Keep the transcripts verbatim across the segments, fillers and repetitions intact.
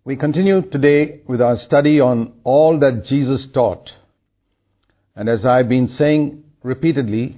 We continue today with our study on all that Jesus taught. And as I've been saying repeatedly,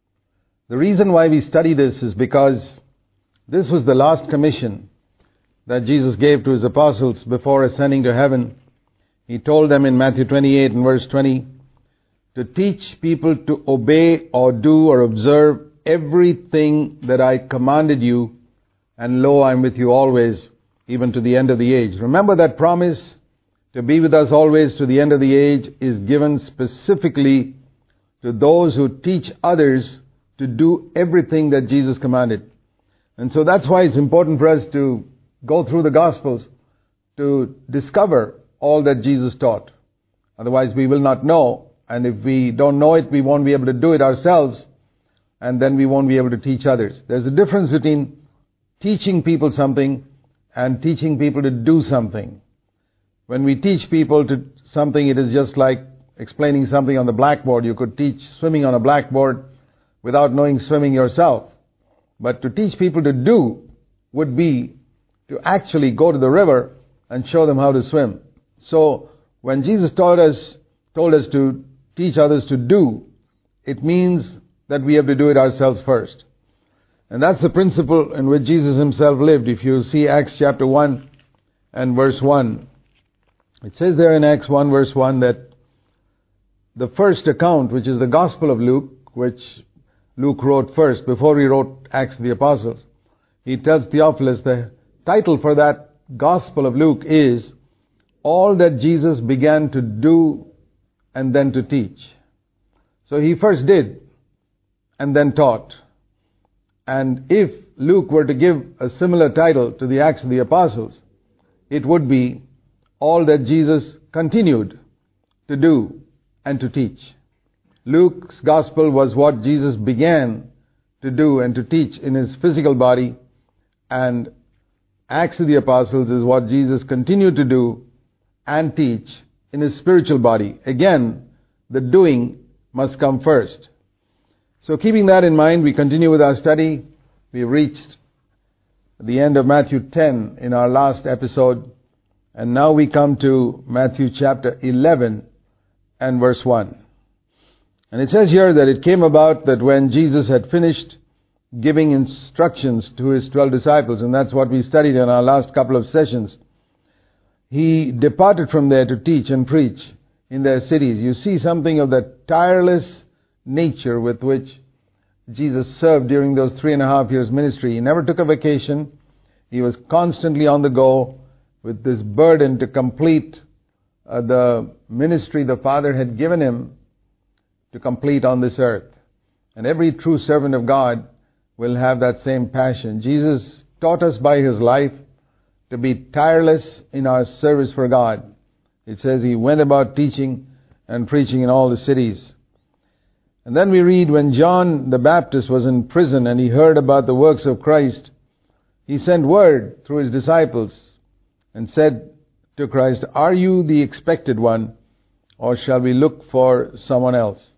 the reason why we study this is because this was the last commission that Jesus gave to His apostles before ascending to heaven. He told them in Matthew twenty-eight and verse twenty to teach people to obey or do or observe everything that I commanded you, and lo, I'm with you always, even to the end of the age. Remember that promise to be with us always to the end of the age is given specifically to those who teach others to do everything that Jesus commanded. And so that's why it's important for us to go through the Gospels to discover all that Jesus taught. Otherwise we will not know, and if we don't know it, we won't be able to do it ourselves, and then we won't be able to teach others. There's a difference between teaching people something and teaching people to do something. When we teach people to something, it is just like explaining something on the blackboard. You could teach swimming on a blackboard without knowing swimming yourself. But to teach people to do would be to actually go to the river and show them how to swim. So when Jesus taught us, told us to teach others to do, it means that we have to do it ourselves first. And that's the principle in which Jesus Himself lived. If you see Acts chapter one and verse one, it says there in Acts one verse one that the first account, which is the Gospel of Luke, which Luke wrote first before he wrote Acts of the Apostles, he tells Theophilus the title for that Gospel of Luke is All That Jesus Began to Do and Then to Teach. So He first did and then taught. And if Luke were to give a similar title to the Acts of the Apostles, it would be All That Jesus Continued to Do and to Teach. Luke's Gospel was what Jesus began to do and to teach in His physical body, and Acts of the Apostles is what Jesus continued to do and teach in His spiritual body. Again, the doing must come first. So keeping that in mind, we continue with our study. We have reached the end of Matthew ten in our last episode, and now we come to Matthew chapter eleven and verse one. And it says here that it came about that when Jesus had finished giving instructions to His twelve disciples, and that's what we studied in our last couple of sessions, He departed from there to teach and preach in their cities. You see something of the tireless nature with which Jesus served during those three and a half years ministry. He never took a vacation. He was constantly on the go with this burden to complete uh, the ministry the Father had given Him to complete on this earth. And every true servant of God will have that same passion. Jesus taught us by His life to be tireless in our service for God. It says He went about teaching and preaching in all the cities. And then we read when John the Baptist was in prison and he heard about the works of Christ, he sent word through his disciples and said to Christ, "Are you the expected one, or shall we look for someone else?"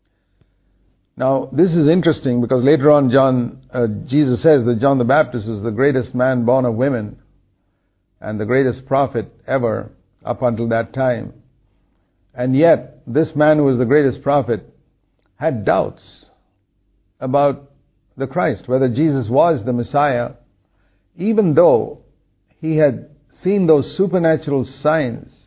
Now, this is interesting because later on John, uh, Jesus says that John the Baptist is the greatest man born of women and the greatest prophet ever up until that time. And yet, this man who was the greatest prophet had doubts about the Christ, whether Jesus was the Messiah, even though he had seen those supernatural signs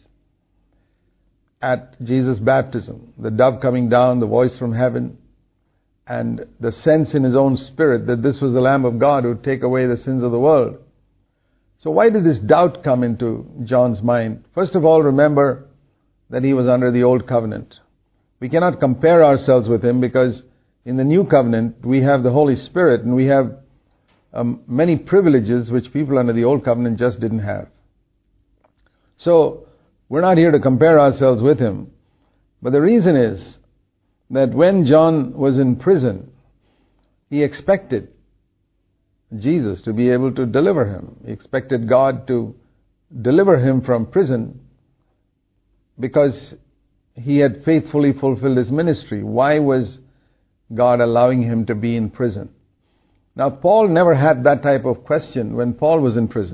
at Jesus' baptism, the dove coming down, the voice from heaven, and the sense in his own spirit that this was the Lamb of God who would take away the sins of the world. So why did this doubt come into John's mind? First of all, remember that he was under the old covenant. We cannot compare ourselves with him because in the new covenant we have the Holy Spirit and we have um, many privileges which people under the old covenant just didn't have. So we're not here to compare ourselves with him. But the reason is that when John was in prison, he expected Jesus to be able to deliver him. He expected God to deliver him from prison because he had faithfully fulfilled his ministry. Why was God allowing him to be in prison? Now, Paul never had that type of question when Paul was in prison.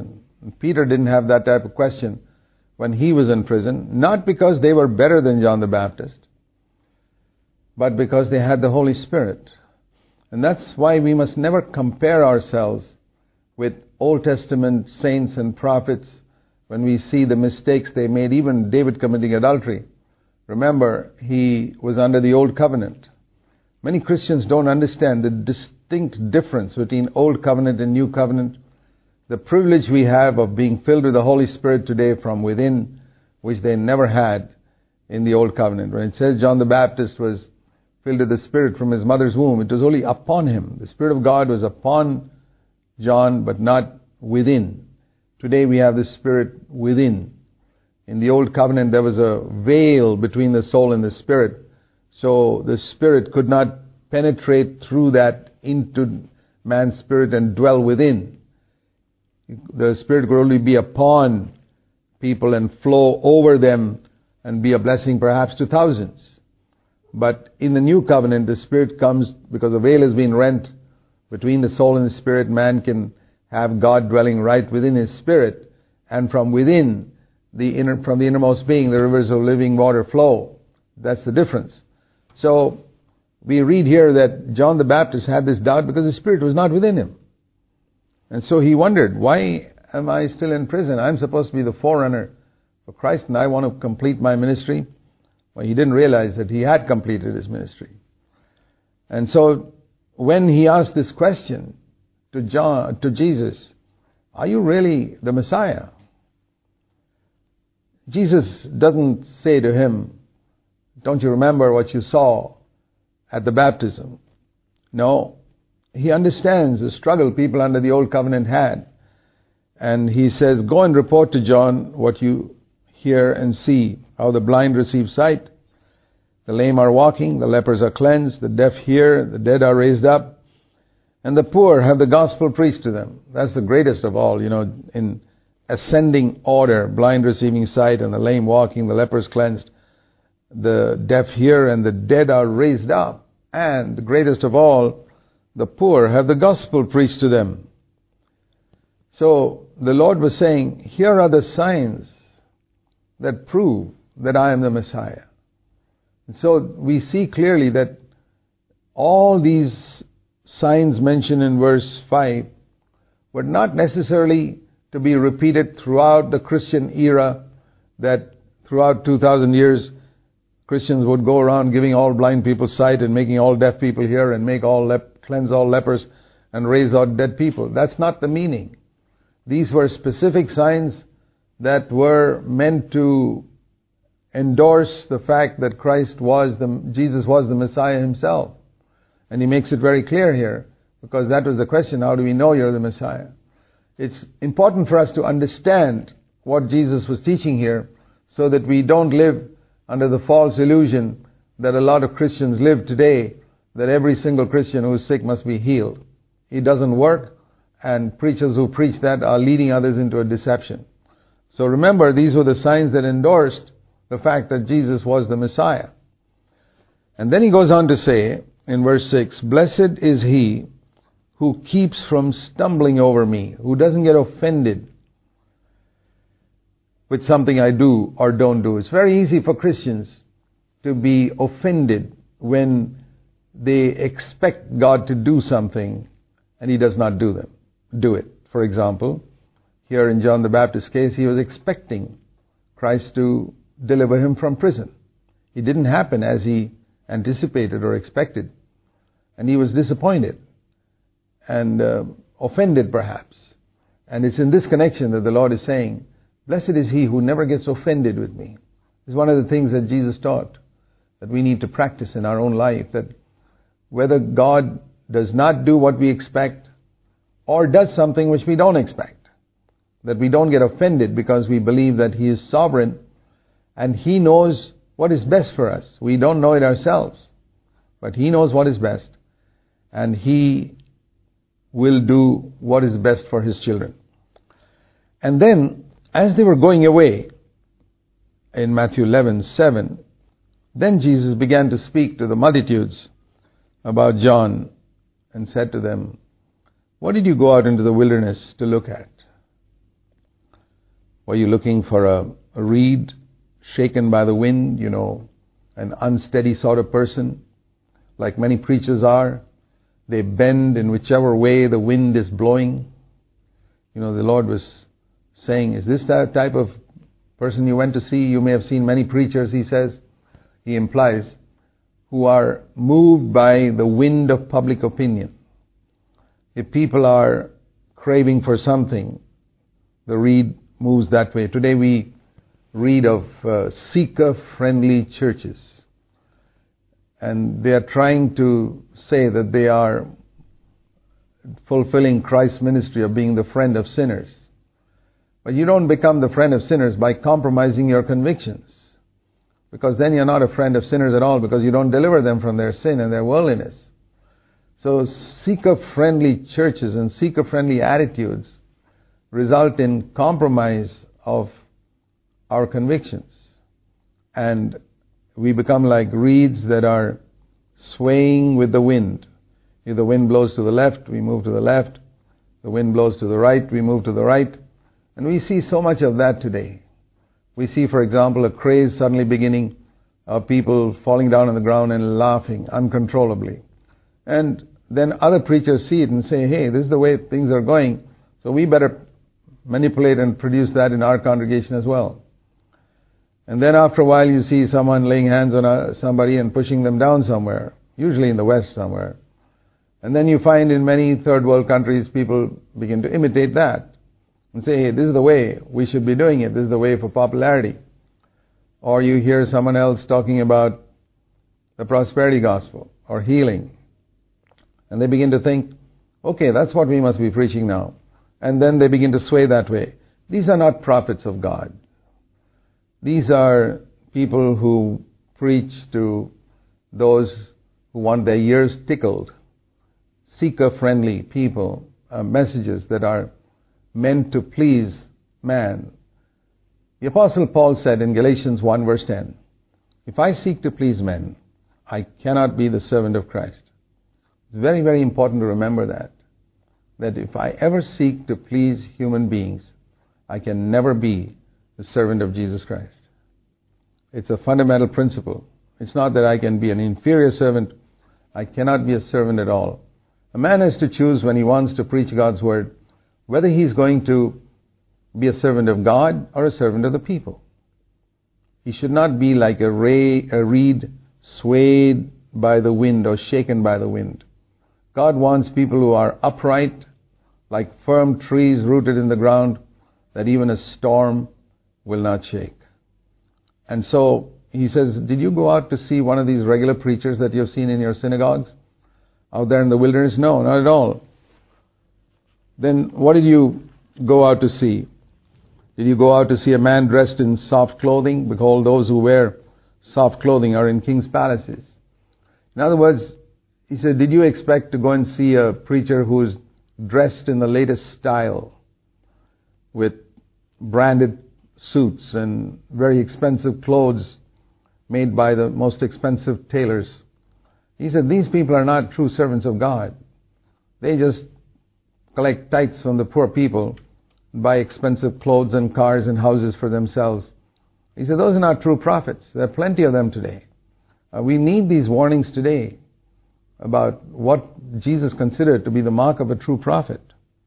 Peter didn't have that type of question when he was in prison, not because they were better than John the Baptist, but because they had the Holy Spirit. And that's why we must never compare ourselves with Old Testament saints and prophets when we see the mistakes they made, even David committing adultery. Remember, he was under the Old Covenant. Many Christians don't understand the distinct difference between Old Covenant and New Covenant. The privilege we have of being filled with the Holy Spirit today from within, which they never had in the Old Covenant. When it says John the Baptist was filled with the Spirit from his mother's womb, it was only upon him. The Spirit of God was upon John, but not within. Today we have the Spirit within. In the Old Covenant there was a veil between the soul and the Spirit. So the Spirit could not penetrate through that into man's spirit and dwell within. The Spirit could only be upon people and flow over them and be a blessing perhaps to thousands. But in the New Covenant, the Spirit comes because the veil has been rent between the soul and the Spirit. Man can have God dwelling right within his spirit, and from within, the inner, from the innermost being, the rivers of living water flow. That's the difference. So we read here that John the Baptist had this doubt because the Spirit was not within him. And so he wondered, why am I still in prison? I'm supposed to be the forerunner for Christ and I want to complete my ministry. Well, he didn't realize that he had completed his ministry. And so when he asked this question to John, to Jesus, are you really the Messiah? Jesus doesn't say to him, don't you remember what you saw at the baptism? No. He understands the struggle people under the Old Covenant had. And he says, go and report to John what you hear and see, how the blind receive sight, the lame are walking, the lepers are cleansed, the deaf hear, the dead are raised up, and the poor have the gospel preached to them. That's the greatest of all, you know, in ascending order, blind receiving sight, and the lame walking, the lepers cleansed, the deaf hear, and the dead are raised up. And the greatest of all, the poor have the gospel preached to them. So the Lord was saying, here are the signs that prove that I am the Messiah. And so we see clearly that all these signs mentioned in verse five were not necessarily to be repeated throughout the Christian era, that throughout two thousand years Christians would go around giving all blind people sight and making all deaf people hear and make all lep- cleanse all lepers and raise all dead people. That's not the meaning. These were specific signs that were meant to endorse the fact that Christ was the, Jesus was the Messiah himself. And he makes it very clear here, because that was the question, how do we know you're the Messiah? It's important for us to understand what Jesus was teaching here, so that we don't live under the false illusion that a lot of Christians live today, that every single Christian who is sick must be healed. It doesn't work, and preachers who preach that are leading others into a deception. So remember, these were the signs that endorsed the fact that Jesus was the Messiah. And then he goes on to say in verse six, blessed is he who keeps from stumbling over me, who doesn't get offended with something I do or don't do. It's very easy for Christians to be offended when they expect God to do something and he does not do them, do it. For example, here in John the Baptist's case, he was expecting Christ to deliver him from prison. It didn't happen as he anticipated or expected, and he was disappointed and uh, offended perhaps. And it's in this connection that the Lord is saying, blessed is he who never gets offended with me. It's one of the things that Jesus taught that we need to practice in our own life, that whether God does not do what we expect or does something which we don't expect, that we don't get offended, because we believe that he is sovereign and he knows what is best for us. We don't know it ourselves, but he knows what is best, and he will do what is best for his children. And then, as they were going away, in Matthew eleven seven, then Jesus began to speak to the multitudes about John and said to them, what did you go out into the wilderness to look at? Were you looking for a, a reed shaken by the wind, you know, an unsteady sort of person, like many preachers are? They bend in whichever way the wind is blowing. You know, the Lord was saying, is this the type of person you went to see? You may have seen many preachers, he says, he implies, who are moved by the wind of public opinion. If people are craving for something, the reed moves that way. Today we read of uh, seeker-friendly churches. And they are trying to say that they are fulfilling Christ's ministry of being the friend of sinners. But you don't become the friend of sinners by compromising your convictions. Because then you're not a friend of sinners at all, because you don't deliver them from their sin and their worldliness. So seeker-friendly churches and seeker-friendly attitudes result in compromise of our convictions. And we become like reeds that are swaying with the wind. If the wind blows to the left, we move to the left. The wind blows to the right, we move to the right. And we see so much of that today. We see, for example, a craze suddenly beginning of people falling down on the ground and laughing uncontrollably. And then other preachers see it and say, hey, this is the way things are going, so we better manipulate and produce that in our congregation as well. And then after a while you see someone laying hands on a, somebody and pushing them down somewhere, usually in the West somewhere. And then you find in many third world countries people begin to imitate that and say, hey, this is the way we should be doing it, this is the way for popularity. Or you hear someone else talking about the prosperity gospel or healing. And they begin to think, okay, that's what we must be preaching now. And then they begin to sway that way. These are not prophets of God. These are people who preach to those who want their ears tickled. Seeker-friendly people, uh, messages that are meant to please man. The Apostle Paul said in Galatians one verse ten, if I seek to please men, I cannot be the servant of Christ. It's very, very important to remember that. That if I ever seek to please human beings, I can never be the servant of Jesus Christ. It's a fundamental principle. It's not that I can be an inferior servant. I cannot be a servant at all. A man has to choose when he wants to preach God's word, whether he's going to be a servant of God or a servant of the people. He should not be like a, ray, a reed swayed by the wind or shaken by the wind. God wants people who are upright, like firm trees rooted in the ground, that even a storm will not shake. And so he says, did you go out to see one of these regular preachers that you've seen in your synagogues out there in the wilderness? No, not at all. Then what did you go out to see? Did you go out to see a man dressed in soft clothing? Behold, those who wear soft clothing are in king's palaces. In other words, he said, did you expect to go and see a preacher who's dressed in the latest style with branded suits and very expensive clothes made by the most expensive tailors? He said, these people are not true servants of God. They just collect tithes from the poor people, buy expensive clothes and cars and houses for themselves. He said, those are not true prophets. There are plenty of them today. Uh, we need these warnings today about what Jesus considered to be the mark of a true prophet.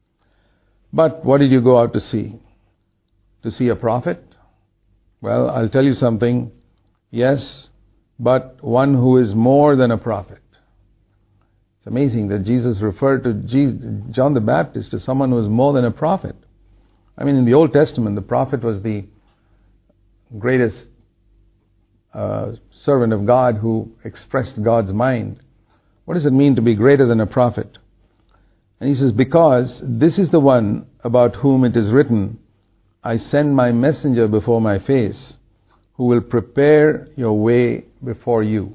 But what did you go out to see? To see a prophet? Well, I'll tell you something. Yes, but one who is more than a prophet. It's amazing that Jesus referred to John the Baptist as someone who was more than a prophet. I mean, in the Old Testament, the prophet was the greatest uh, servant of God who expressed God's mind. What does it mean to be greater than a prophet? And he says, because this is the one about whom it is written, I send my messenger before my face, who will prepare your way before you.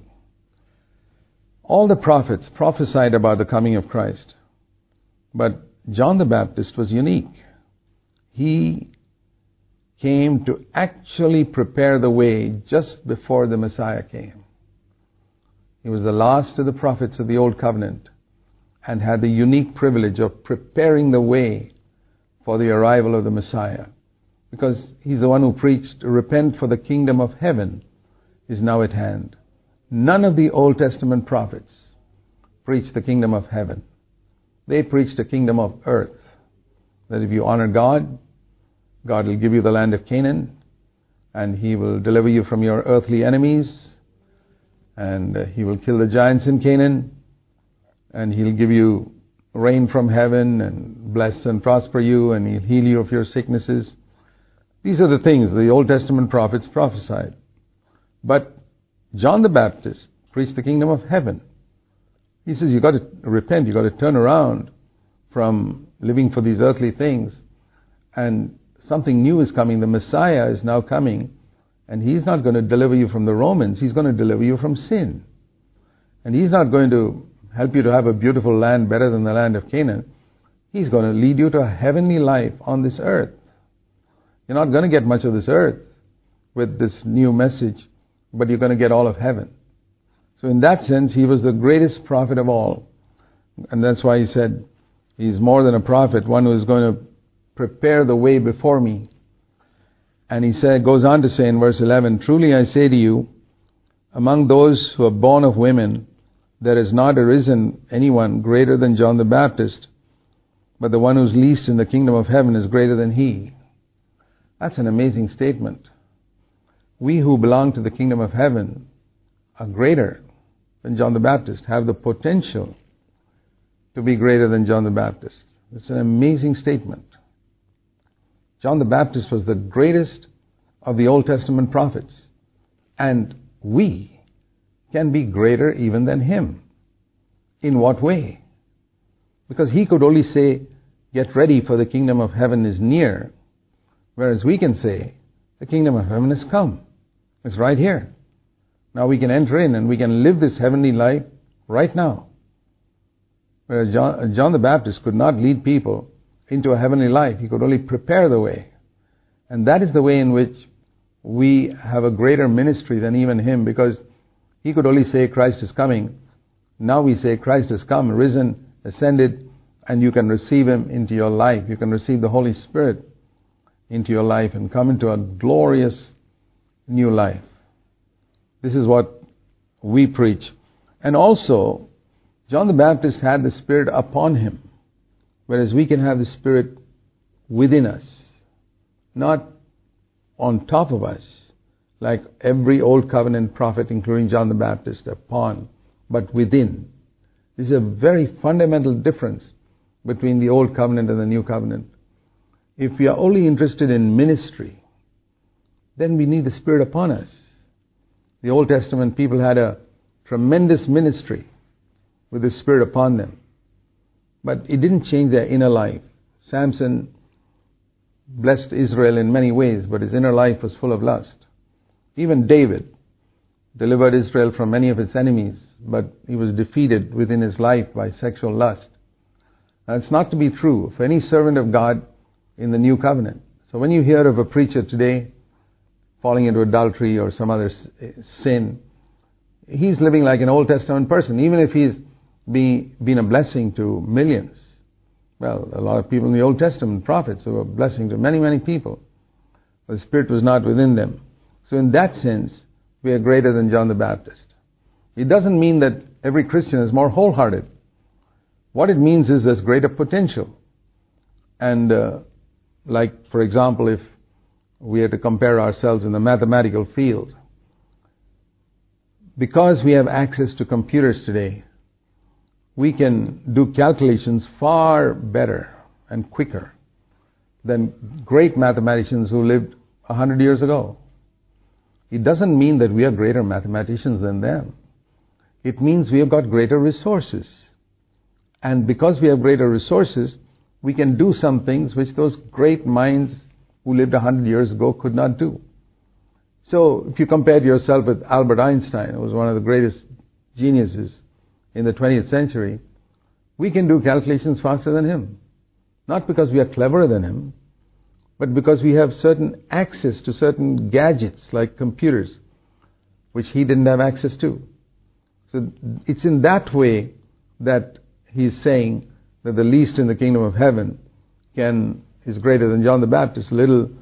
All the prophets prophesied about the coming of Christ. But John the Baptist was unique. He came to actually prepare the way just before the Messiah came. He was the last of the prophets of the Old Covenant and had the unique privilege of preparing the way for the arrival of the Messiah. because he's the one who preached, repent for the kingdom of heaven is now at hand. None of the Old Testament prophets preached the kingdom of heaven. They preached the kingdom of earth. That if you honor God, God will give you the land of Canaan, and He will deliver you from your earthly enemies, and uh, He will kill the giants in Canaan, and He'll give you rain from heaven, and bless and prosper you, and He'll heal you of your sicknesses. These are the things the Old Testament prophets prophesied. But John the Baptist preached the kingdom of heaven. He says, you've got to repent, you've got to turn around from living for these earthly things, and something new is coming. The Messiah is now coming, and He's not going to deliver you from the Romans. He's going to deliver you from sin. And He's not going to help you to have a beautiful land better than the land of Canaan. He's going to lead you to a heavenly life on this earth. You're not going to get much of this earth with this new message, but you're going to get all of heaven. So in that sense, He was the greatest prophet of all. And that's why He said, He's more than a prophet, one who is going to prepare the way before me. And He said, goes on to say in verse eleven, truly I say to you, among those who are born of women, there has not arisen anyone greater than John the Baptist, but the one who's least in the kingdom of heaven is greater than he. That's an amazing statement. We who belong to the kingdom of heaven are greater than John the Baptist, have the potential to be greater than John the Baptist. It's an amazing statement. John the Baptist was the greatest of the Old Testament prophets, and we can be greater even than him. In what way? Because he could only say, get ready for the kingdom of heaven is near, whereas we can say, the kingdom of heaven has come. It's right here. Now we can enter in and we can live this heavenly life right now. Whereas John, John the Baptist could not lead people into a heavenly life. He could only prepare the way. And that is the way in which we have a greater ministry than even him, because he could only say Christ is coming. Now we say Christ has come, risen, ascended, and you can receive Him into your life. You can receive the Holy Spirit into your life and come into a glorious new life. This is what we preach. And also, John the Baptist had the Spirit upon him, whereas we can have the Spirit within us, not on top of us, like every Old Covenant prophet, including John the Baptist, upon, but within. This is a very fundamental difference between the Old Covenant and the New Covenant. If we are only interested in ministry, then we need the Spirit upon us. The Old Testament people had a tremendous ministry with the Spirit upon them, but it didn't change their inner life. Samson blessed Israel in many ways, but his inner life was full of lust. Even David delivered Israel from many of its enemies, but he was defeated within his life by sexual lust. Now, it's not to be true of any servant of God in the New Covenant. So when you hear of a preacher today falling into adultery or some other sin, he's living like an Old Testament person, even if he's be, been a blessing to millions. Well, a lot of people in the Old Testament, prophets, who were a blessing to many, many people. The Spirit was not within them. So in that sense, we are greater than John the Baptist. It doesn't mean that every Christian is more wholehearted. What it means is there's greater potential. And uh, like, for example, if we are to compare ourselves in the mathematical field, because we have access to computers today, we can do calculations far better and quicker than great mathematicians who lived a hundred years ago. It doesn't mean that we are greater mathematicians than them. It means we have got greater resources. And because we have greater resources, we can do some things which those great minds who lived a hundred years ago could not do. So if you compared yourself with Albert Einstein, who was one of the greatest geniuses in the twentieth century, we can do calculations faster than him. Not because we are cleverer than him, but because we have certain access to certain gadgets like computers, which he didn't have access to. So it's in that way that he's saying that the least in the kingdom of heaven can is greater than John the Baptist. Little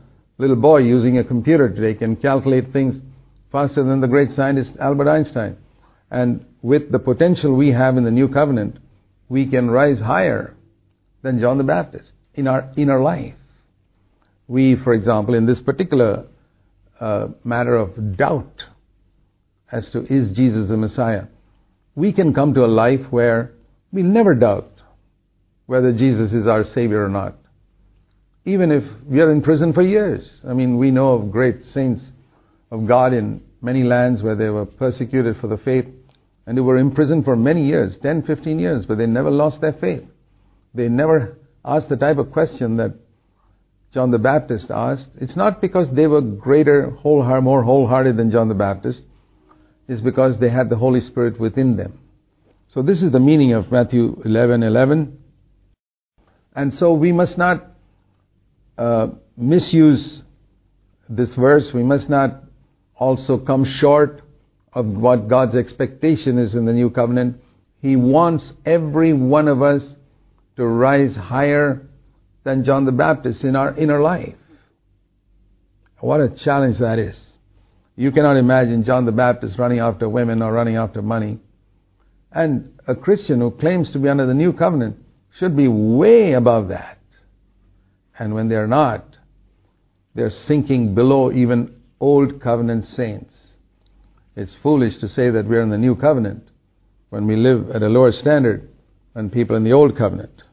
little boy using a computer today can calculate things faster than the great scientist Albert Einstein. And with the potential we have in the New Covenant, we can rise higher than John the Baptist in our inner life. We, for example, in this particular uh, matter of doubt as to is Jesus the Messiah, we can come to a life where we'll never doubt whether Jesus is our Savior or not. Even if we are in prison for years. I mean, we know of great saints of God in many lands where they were persecuted for the faith, and they were imprisoned for many years, ten, fifteen years, but they never lost their faith. They never asked the type of question that John the Baptist asked. It's not because they were greater, whole, more wholehearted than John the Baptist. It's because they had the Holy Spirit within them. So this is the meaning of Matthew eleven eleven. And so we must not uh, misuse this verse. We must not also come short of what God's expectation is in the New Covenant. He wants every one of us to rise higher than John the Baptist in our inner life. What a challenge that is. You cannot imagine John the Baptist running after women or running after money. And a Christian who claims to be under the New Covenant should be way above that. And when they're not, they're sinking below even Old Covenant saints. It's foolish to say that we're in the New Covenant when we live at a lower standard than people in the Old Covenant.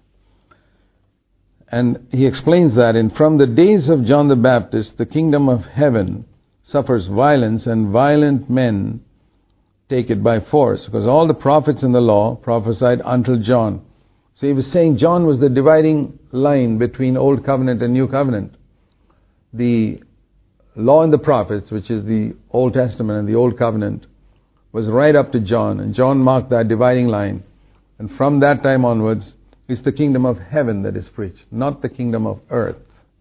And he explains that in from the days of John the Baptist, the kingdom of heaven suffers violence, and violent men take it by force. Because all the prophets in the law prophesied until John. So he was saying John was the dividing line between Old Covenant and New Covenant. The law and the prophets, which is the Old Testament and the Old Covenant, was right up to John. And John marked that dividing line. And from that time onwards, it's the kingdom of heaven that is preached, not the kingdom of earth.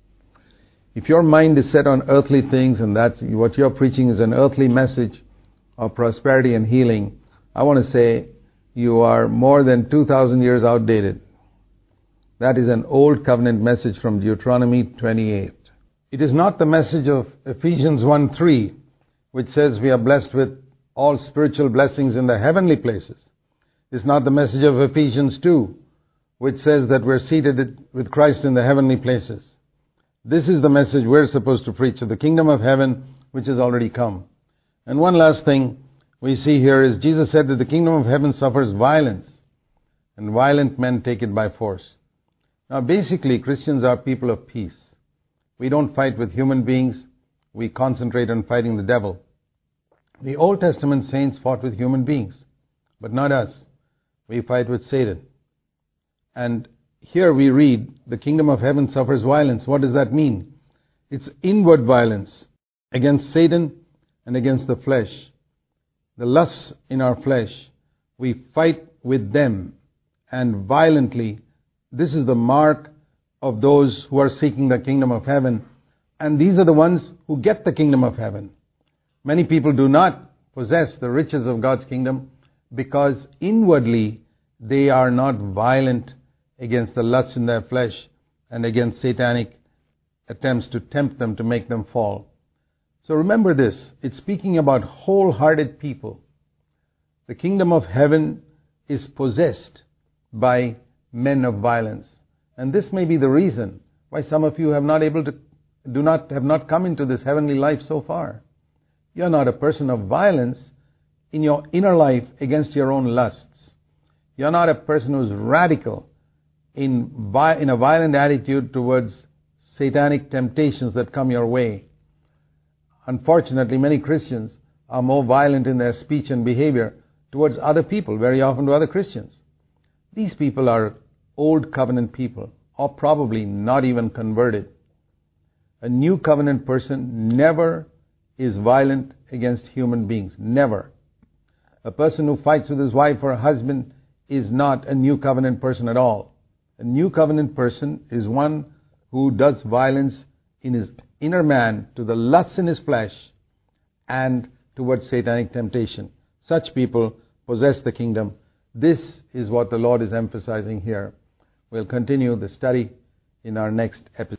If your mind is set on earthly things and that's what you're preaching is an earthly message of prosperity and healing, I want to say you are more than two thousand years outdated. That is an Old Covenant message from Deuteronomy twenty-eight. It is not the message of Ephesians one three, which says we are blessed with all spiritual blessings in the heavenly places. It's not the message of Ephesians two, which says that we're seated with Christ in the heavenly places. This is the message we're supposed to preach of the kingdom of heaven, which has already come. And one last thing we see here is Jesus said that the kingdom of heaven suffers violence, and violent men take it by force. Now basically, Christians are people of peace. We don't fight with human beings. We concentrate on fighting the devil. The Old Testament saints fought with human beings, but not us. We fight with Satan. And here we read, the kingdom of heaven suffers violence. What does that mean? It's inward violence against Satan and against the flesh. The lusts in our flesh, we fight with them, and violently. This is the mark of those who are seeking the kingdom of heaven. And these are the ones who get the kingdom of heaven. Many people do not possess the riches of God's kingdom because inwardly they are not violent against the lusts in their flesh and against satanic attempts to tempt them to make them fall. So remember this, it's speaking about wholehearted people. The kingdom of heaven is possessed by men of violence. And this may be the reason why some of you have not able to do not have not come into this heavenly life so far. You're not a person of violence in your inner life against your own lusts. You're not a person who's radical in, in a violent attitude towards satanic temptations that come your way. Unfortunately, many Christians are more violent in their speech and behavior towards other people, very often to other Christians. These people are Old Covenant people, or probably not even converted. A New Covenant person never is violent against human beings. Never. A person who fights with his wife or a husband is not a New Covenant person at all. A New Covenant person is one who does violence in his inner man to the lusts in his flesh and towards satanic temptation. Such people possess the kingdom. This is what the Lord is emphasizing here. We'll continue the study in our next episode.